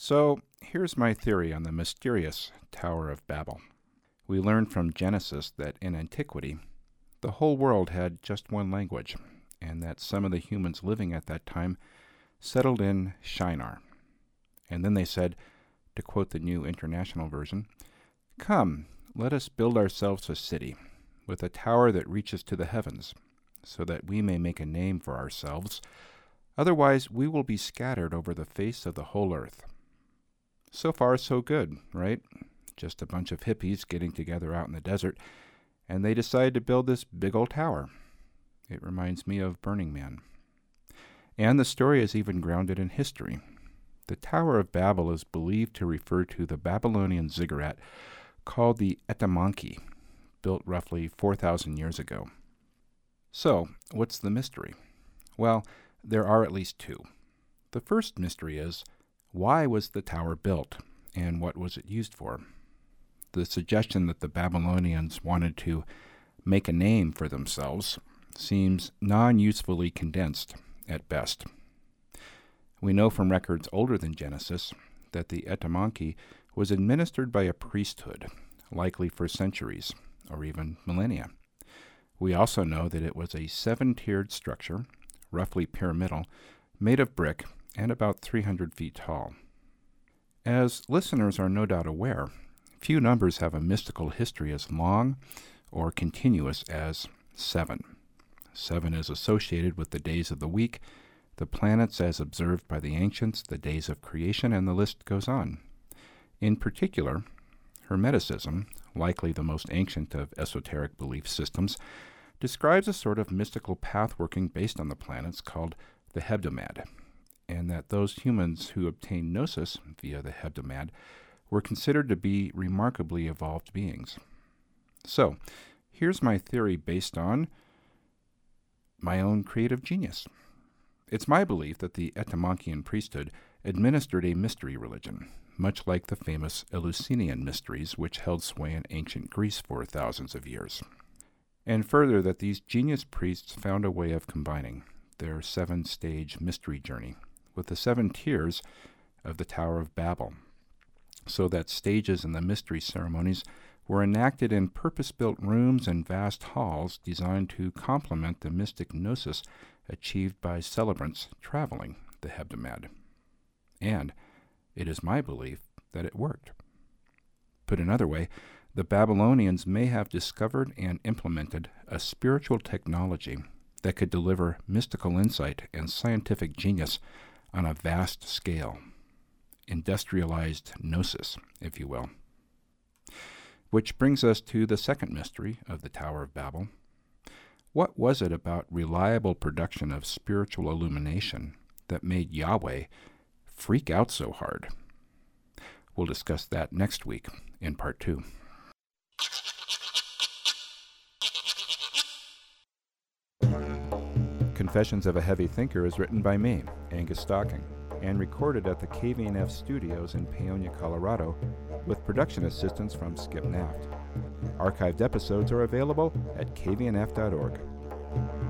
So, here's my theory on the mysterious Tower of Babel. We learn from Genesis that in antiquity, the whole world had just one language, and that some of the humans living at that time settled in Shinar. And then they said, to quote the New International Version, "Come, let us build ourselves a city, with a tower that reaches to the heavens, so that we may make a name for ourselves. Otherwise we will be scattered over the face of the whole earth." So far, so good, right? Just a bunch of hippies getting together out in the desert, and they decide to build this big old tower. It reminds me of Burning Man. And the story is even grounded in history. The Tower of Babel is believed to refer to the Babylonian ziggurat called the Etemonki, built roughly 4,000 years ago. So, what's the mystery? Well, there are at least two. The first mystery is, why was the tower built, and what was it used for? The suggestion that the Babylonians wanted to make a name for themselves seems non-usefully condensed at best. We know from records older than Genesis that the Etemonki was administered by a priesthood, likely for centuries or even millennia. We also know that it was a 7-tiered structure, roughly pyramidal, made of brick and about 300 feet tall. As listeners are no doubt aware, few numbers have a mystical history as long or continuous as 7. 7 is associated with the days of the week, the planets as observed by the ancients, the days of creation, and the list goes on. In particular, Hermeticism, likely the most ancient of esoteric belief systems, describes a sort of mystical path working based on the planets called the hebdomad, and that those humans who obtained gnosis via the hebdomad were considered to be remarkably evolved beings. So, here's my theory based on my own creative genius. It's my belief that the Etemonkian priesthood administered a mystery religion, much like the famous Eleusinian mysteries which held sway in ancient Greece for thousands of years. And further, that these genius priests found a way of combining their 7-stage mystery journey with the 7 tiers of the Tower of Babel, so that stages in the mystery ceremonies were enacted in purpose-built rooms and vast halls designed to complement the mystic gnosis achieved by celebrants traveling the hebdomad. And it is my belief that it worked. Put another way, the Babylonians may have discovered and implemented a spiritual technology that could deliver mystical insight and scientific genius on a vast scale. Industrialized gnosis, if you will. Which brings us to the second mystery of the Tower of Babel. What was it about reliable production of spiritual illumination that made Yahweh freak out so hard? We'll discuss that next week in part 2. Confessions of a Heavy Thinker is written by me, Angus Stocking, and recorded at the KVNF studios in Paonia, Colorado, with production assistance from Skip Naft. Archived episodes are available at kvnf.org.